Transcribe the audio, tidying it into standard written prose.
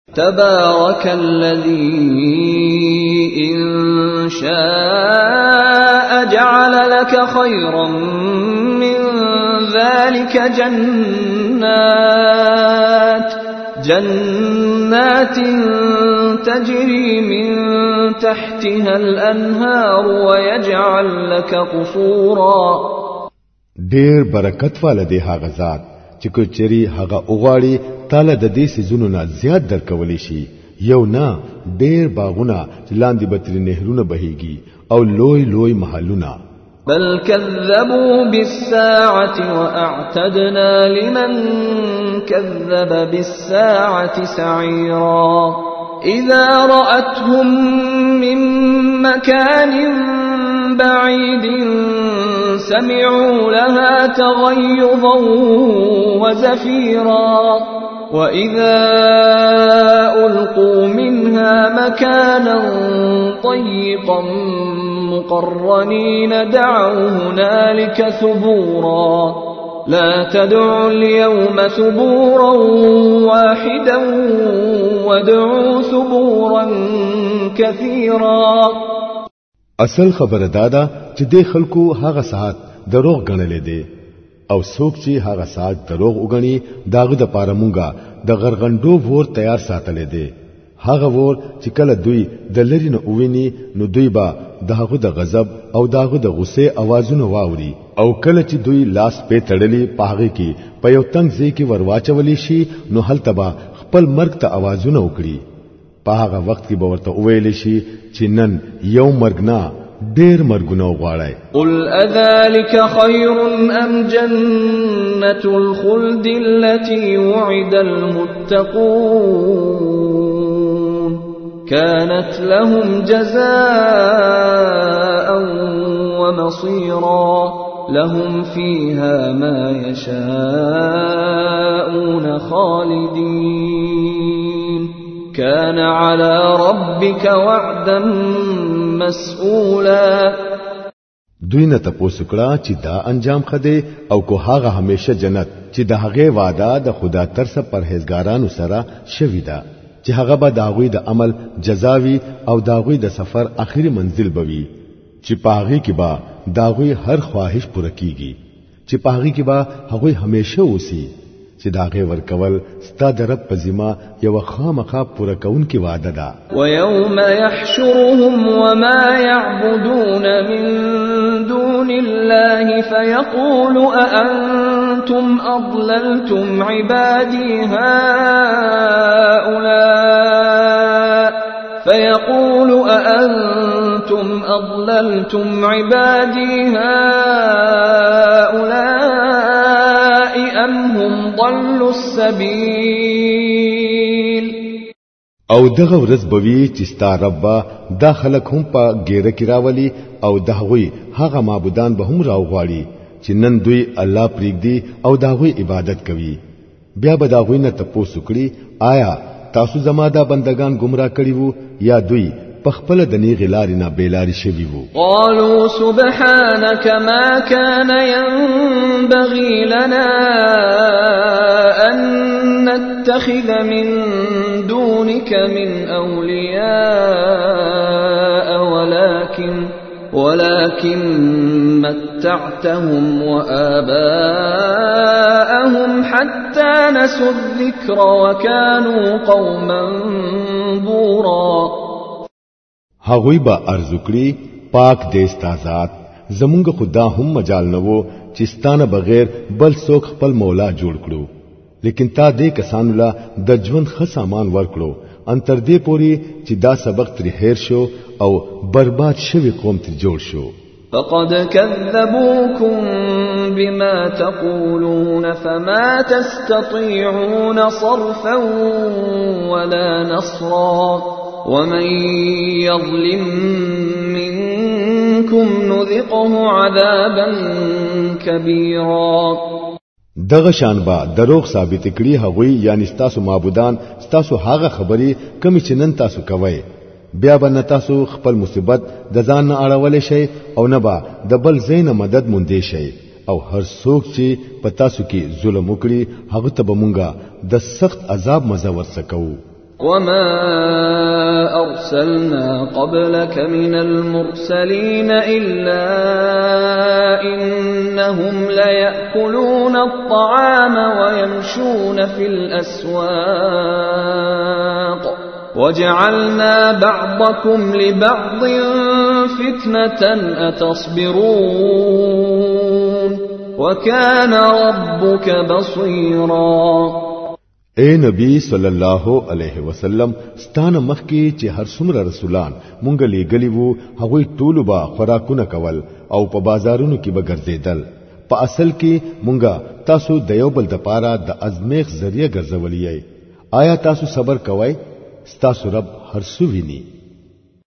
تبارك الذي إن شاء جعل لك خيرا من ذلك جنات تجري من تحتها الأنهار ويجعل لك قصورا. ډیر برکت والا دی هغه ذات چې کوچري هغه اوغاړي تعالی د دې سيزونو نه زیات درکولی شي. یو نه ډیر باغونه چې لاندې بتري نهرونه بهيږي او لوی لوی محلونه. بل كذبوا بالساعة وأعتدنا لمن كذب بالساعة سعيرا. إذا رأتهم من مكان بعيد سمعوا لها تغيظا وزفيرا وإذا ألقوا منها مكانا ضيقا مقرنين دعوا هنالك ثبورا. لا تدعوا اليوم ثبورا واحدا وادعوا ثبورا كثيرا. اصل خبر دادا چې د خلکو هغه ساعت دروغ غنلې دي او څوک چې هغه ساعت دروغ وګڼي داغه د پاره مونږه د غرغندو ور تیار ساتلې دي. هغه ور چې کله دوی د لری نه اوویني نو دوی با داغه د غضب او داغه د غصه आवाजونه واوري او کله چې دوی لاس په تړلې پاغه کې په یو تنگ ځای کې ورواچولې شي نو هل تبا خپل مرګ ته आवाजونه وکړي. په هغه وخت کې به ورته وویل شي چې نن یو مرګ نه ډیر مرګونه وغواړي. قل اذلك خير ام جنة الخلد التي وعد المتقون كانت لهم جزاء ومصيرا. لهم فيها ما يشاءون خالدين كان على ربك وعدا مسئولا. دوی نه تاسو کړه چې دا انجام خده او کو هغه همیشه جنت چې د هغه وعده د خدا ترڅ پرهیزګارانو سره شوی دا چې هغه به داغوی د عمل جزاوي او داغوی د سفر اخري منزل بوي چې پاغي کې با داغوی هر خواهش پوره کیږي چې پاغي کې با هغه همیشه اوسي چې داغه ورکول ستا د رب په ذمہ یو خامخا پوره کون کی وعده ده. ويوم يحشرهم وما يعبدون من دون الله فيقول أأنتم أضللتم عبادي هؤلاء أم هم ضلوا السبيل. او دغه ورځ بوي چې ستا رب دا خلک هم په ګیره کې راولي او دغوی هغه معبودان به هم راوغواړي چې نن دوی الله پرېږدي او دغوی عبادت کوي. بیا به دغوی نه تاسو کړي آیا تاسو زما دا بندگان گمراه کړي وو یا دوی پخپل د نیغ لارې نه بیلاری شوي وو. قالوا سبحانك ما كان ينبغي لنا أن نتخذ من دونك من أولياء ولكن متعتهم وآباءهم حتى نسوا الذكر وكانوا قوما بورا. هغوی با ارزکړي پاک دېستا ذات زمونږ خدا هم مجال نوو چې ستانه بغیر بل څوک خپل مولا جوړ کړو لیکن تا دې کسانو لا د ژوند ښه سامان ورکړو ان تر دې پوري چې دا سبق ترې هیر شو او برباد شوی قوم ترې جوړ شو. فقد كذبوكم بما تقولون فما تستطيعون صرفا ولا نصرا ومن يظلم منكم نذقه عذابا كبيرا. دغه شان با دروغ ثابت کړي هغوی یعنی تاسو معبودان تاسو هغه خبري کمی چې نن تاسو کوي بیا به تاسو خپل مصیبت د ځان نه اړولې شي او نه با د بل زین مدد مونږ شي او هر څوک چې په تاسو کې ظلم وکړي هغه ته به مونږه د سخت عذاب مزه ورسکو. وما أرسلنا قبلك من المرسلين إلا إنهم ليأكلون الطعام ويمشون في الأسواق وجعلنا بعضكم لبعض فتنة أتصبرون وكان ربك بصيرا. اے نبی صلی الله علیه وسلم ستانه مخکی چې هر څومره رسولان مونږ لېږلي وو هغه ټول با خوراکونه کول او په بازارونو کې به ګرځیدل. په اصل کې مونږ تاسو د یو بل د پاره د ازمیخ ذریعہ ګرځولې. آیا تاسو صبر کوئ؟ ستاسو رب هر څه ویني.